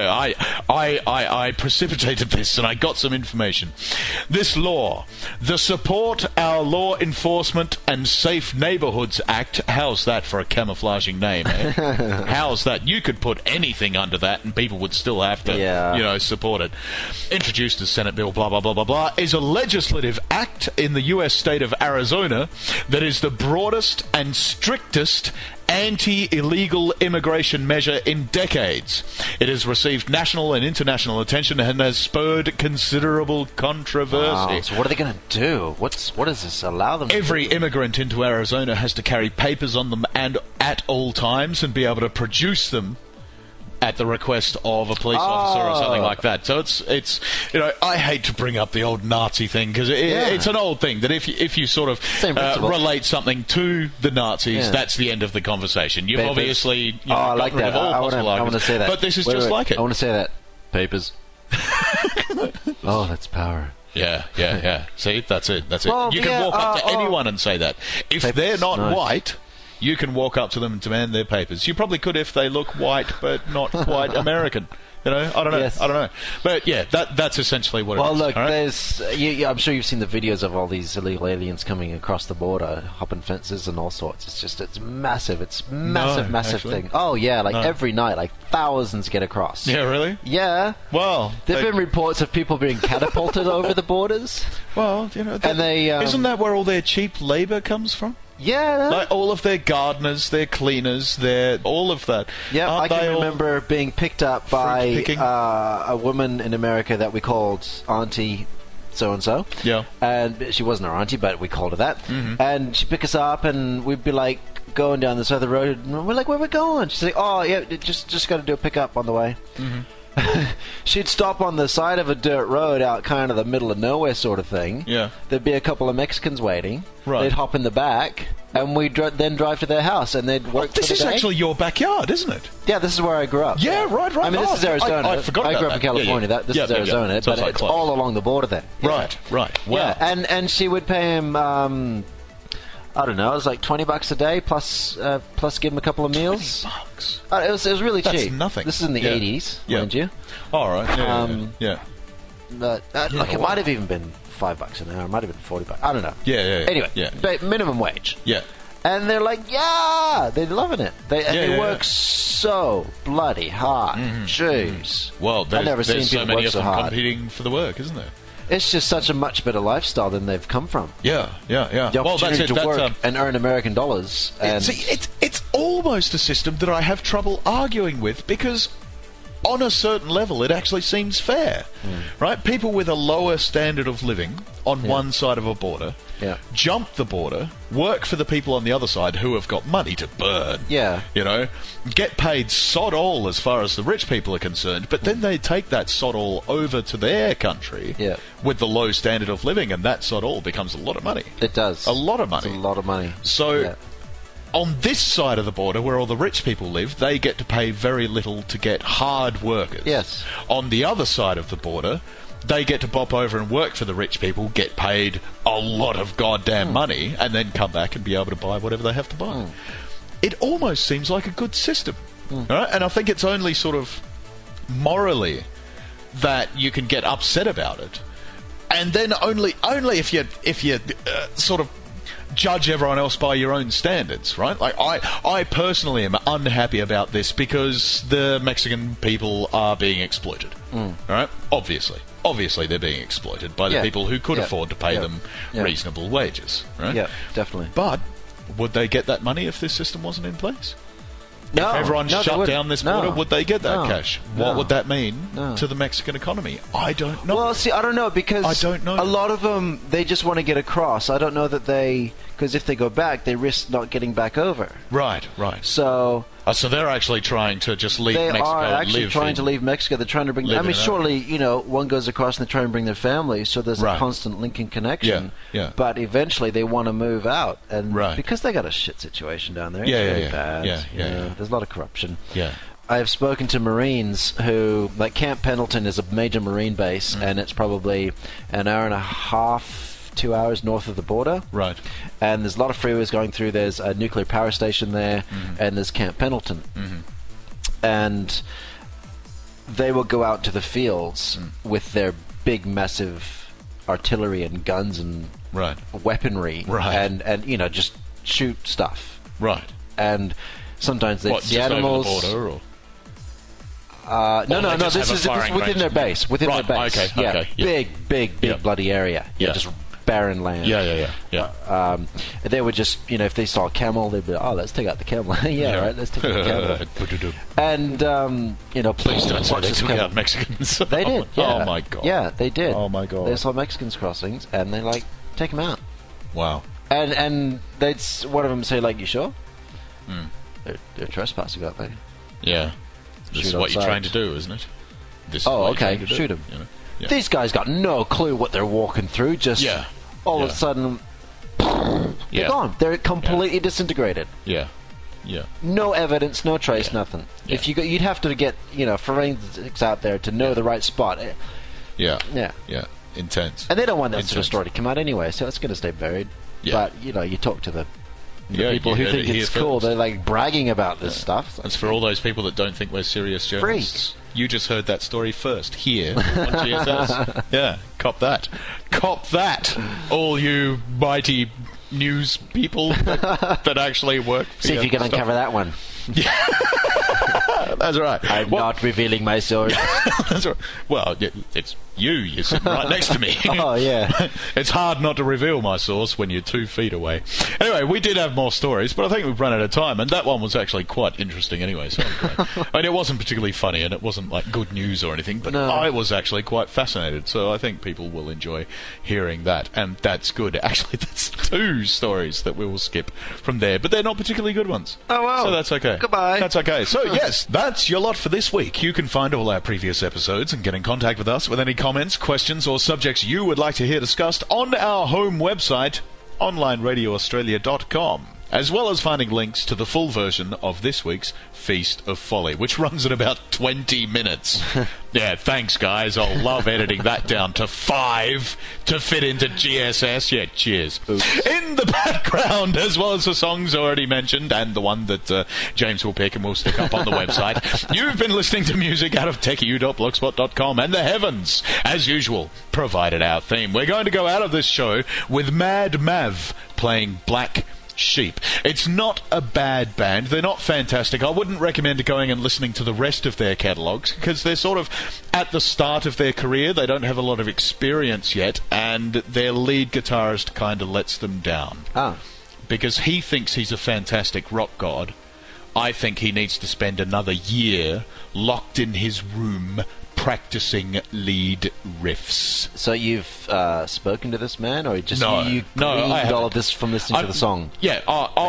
I precipitated this and I got some information. This law, the Support Our Law Enforcement and Safe Neighborhoods Act, how's that for a camouflaging name, eh? How's that? You could put anything under that and people would still have to, support it. Introduced as Senate Bill blah, blah, blah, blah, blah, is a legislative act in the U.S. state of Arizona that is the broadest and strictest anti-illegal immigration measure in decades. It has received national and international attention and has spurred considerable controversy. Wow, so what are they going to do? What does this allow them to do? Every immigrant into Arizona has to carry papers on them and at all times and be able to produce them at the request of a police officer or something like that. So it's I hate to bring up the old Nazi thing because it's an old thing that if you sort of relate something to the Nazis, that's the end of the conversation. You've obviously I like that. I want to say that. But this is just like it. I want to say that. Papers. Oh, that's power. Yeah. See, that's it. Well, you can walk up to anyone and say that. If they're not white, you can walk up to them and demand their papers. You probably could if they look white but not quite American. I don't know. Yes. I don't know. But yeah, that's essentially what it is. Well, look, there's. I'm sure you've seen the videos of all these illegal aliens coming across the border, hopping fences and all sorts. It's massive. It's massive thing. Oh yeah, every night, thousands get across. Yeah, really? Yeah. Well, there've been reports of people being catapulted over the borders. Well, and they isn't that where all their cheap labor comes from? Yeah. Like all of their gardeners, their cleaners, all of that. Yeah, I can remember being picked up by a woman in America that we called Auntie so-and-so. Yeah. And she wasn't our auntie, but we called her that. Mm-hmm. And she'd pick us up and we'd be going down this other road and we're like, where are we going? She's like, oh, yeah, just got to do a pickup on the way. Mm-hmm. She'd stop on the side of a dirt road out kind of the middle of nowhere sort of thing. Yeah. There'd be a couple of Mexicans waiting. Right. They'd hop in the back, and we'd then drive to their house, and they'd work for the day. This is actually your backyard, isn't it? Yeah, this is where I grew up. Yeah, right. I mean, this is Arizona. I forgot about I grew up in California. Yeah. This is Arizona, So but it's all along the border there. Right. Wow. Yeah, and she would pay him... I don't know. It was like $20 a day plus give him a couple of meals. $20. It was really cheap. That's nothing. This is in the 80s, mind you. All right. Yeah. But it might have even been $5 an hour. It might have been $40. I don't know. Yeah. Anyway, but minimum wage. Yeah. And they're like, they're loving it. They work so bloody hard. Mm-hmm. Jeez. Well, I've never seen so people many work of so them hard. competing for the work, isn't there? It's just such a much better lifestyle than they've come from. Yeah. The opportunity to work and earn American dollars. And it's almost a system that I have trouble arguing with because on a certain level it actually seems fair, right? People with a lower standard of living on one side of a border jump the border, work for the people on the other side who have got money to burn. Yeah. Get paid sod all as far as the rich people are concerned, but then they take that sod all over to their country with the low standard of living, and that sod all becomes a lot of money. It does. A lot of money. It's a lot of money. So on this side of the border, where all the rich people live, they get to pay very little to get hard workers. Yes. On the other side of the border, they get to pop over and work for the rich people, get paid a lot of goddamn money, and then come back and be able to buy whatever they have to buy. It almost seems like a good system. Right? And I think it's only sort of morally that you can get upset about it. And then only if you sort of judge everyone else by your own standards, right? Like I personally am unhappy about this because the Mexican people are being exploited. Right? Obviously they're being exploited by the people who could afford to pay them reasonable wages, right? Yeah, definitely. But would they get that money if this system wasn't in place? if everyone shut down this border, would they get that cash? What would that mean to the Mexican economy? I don't know. Well, see, I don't know, because I don't know. A lot of them, they just want to get across. I don't know that because if they go back, they risk not getting back over. Right. So... so they're actually trying to just leave Mexico. They are actually trying to leave Mexico. They're trying to bring... I mean, surely, one goes across and they try and bring their family, so there's a constant link and connection. Yeah. But eventually they want to move out. And because they got a shit situation down there. It's very bad. Yeah. There's a lot of corruption. Yeah. I've spoken to Marines who... Like, Camp Pendleton is a major Marine base, and it's probably an hour and a half, 2 hours north of the border. Right. And there's a lot of freeways going through. There's a nuclear power station there, and there's Camp Pendleton. And they will go out to the fields with their big, massive artillery and guns and weaponry, and just shoot stuff. Right. And sometimes they see animals. Over the border, or? No. This is within their base. Within their base. Okay. Big bloody area. Just barren land. Yeah. They would just, if they saw a camel, they'd be like, let's take out the camel. Let's take out the camel. And, please don't say they took out Mexicans. They did, yeah. Oh, my God. Yeah, they did. Oh, my God. They saw Mexicans crossings, and they, take them out. Wow. And one of them say, you sure? They're trespassing, aren't they? Yeah. This is what you're trying to do, isn't it? Okay, shoot them. These guys got no clue what they're walking through, just all of a sudden, they're gone. They're completely disintegrated. Yeah. No evidence, no trace, nothing. If you'd have to get, forensics out there to know the right spot. Yeah. Intense. And they don't want that sort of story to come out anyway, so it's going to stay buried. Yeah. But, you talk to the people who think it's cool. They're bragging about this stuff. It's for all those people that don't think we're serious journalists. You just heard that story first here on GSS. Yeah, cop that. All you mighty news people that actually work. See if you can uncover that one. That's right. I'm not revealing my source. That's right. Well, it's you're sitting right next to me. Oh, yeah. It's hard not to reveal my source when you're 2 feet away. Anyway, we did have more stories, but I think we've run out of time, and that one was actually quite interesting anyway. So it wasn't particularly funny, and it wasn't good news or anything, but I was actually quite fascinated, so I think people will enjoy hearing that, and that's good. Actually, that's 2 stories that we will skip from there, but they're not particularly good ones. Oh, well. So that's okay. Goodbye. That's okay. So, yes, that's your lot for this week. You can find all our previous episodes and get in contact with us with any comments, questions, or subjects you would like to hear discussed on our home website, onlineradioaustralia.com, as well as finding links to the full version of this week's Feast of Folly, which runs at about 20 minutes. Yeah, thanks, guys. I'll love editing that down to 5 to fit into GSS. Yeah, cheers. Oops. In the background, as well as the songs already mentioned, and the one that James will pick and we'll stick up on the website, you've been listening to music out of techeu.blogspot.com, and the heavens, as usual, provided our theme. We're going to go out of this show with Mad Mav playing Black Sheep. It's not a bad band. They're not fantastic. I wouldn't recommend going and listening to the rest of their catalogues because they're sort of at the start of their career. They don't have a lot of experience yet, and their lead guitarist kind of lets them down. Because he thinks he's a fantastic rock god. I think he needs to spend another year locked in his room practicing lead riffs. So you've spoken to this man, or just you I all of this from listening to the song? Yeah,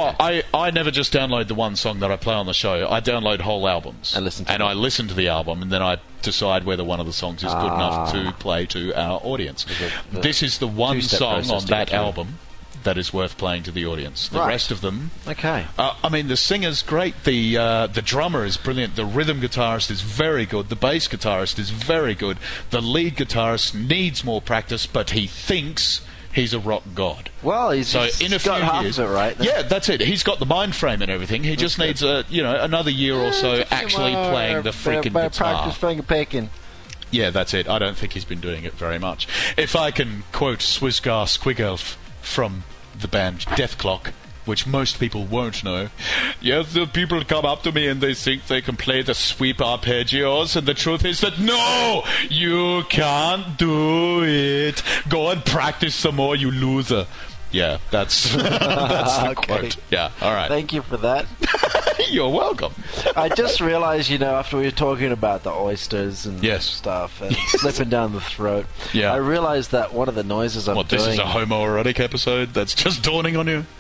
I never just download the one song that I play on the show. I download whole albums and I listen to the album, and then I decide whether one of the songs is good enough to play to our audience. This is the one song on that album that is worth playing to the audience. The rest of them... Okay. I mean, the singer's great. The drummer is brilliant. The rhythm guitarist is very good. The bass guitarist is very good. The lead guitarist needs more practice, but he thinks he's a rock god. Well, he's in a few half years, of it, right? Yeah, that's it. He's got the mind frame and everything. He just needs another year or so actually playing the freaking guitar. Practice finger picking. Yeah, that's it. I don't think he's been doing it very much. If I can quote Swisgar Squigelf from the band Death Clock, which most people won't know. Yes, the people come up to me and they think they can play the sweep arpeggios, and the truth is that no, you can't do it. Go and practice some more, you loser. Yeah, that's the quote. Yeah, all right. Thank you for that. You're welcome. I just realized, after we were talking about the oysters and stuff and slipping down the throat, I realized that one of the noises I'm doing... This is a homoerotic episode that's just dawning on you?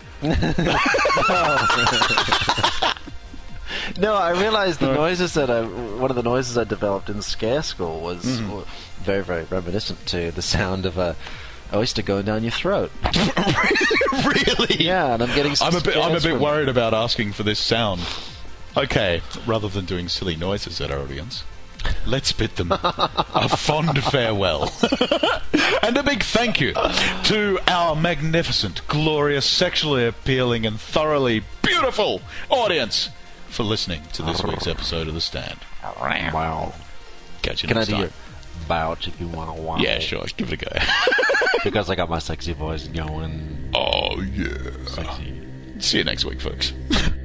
No, I realized the noises that one of the noises I developed in Scare School was very, very reminiscent to the sound of a oyster going down your throat. Really? Yeah, and I'm getting I'm a bit worried about asking for this sound. Okay, rather than doing silly noises at our audience, let's bid them a fond farewell. And a big thank you to our magnificent, glorious, sexually appealing and thoroughly beautiful audience for listening to this week's episode of The Stand. Wow. Catch you Can next I do time. your bout if you want to wow? Yeah, sure. Give it a go. Because I got my sexy voice going. Oh, yeah. Sexy. See you next week, folks.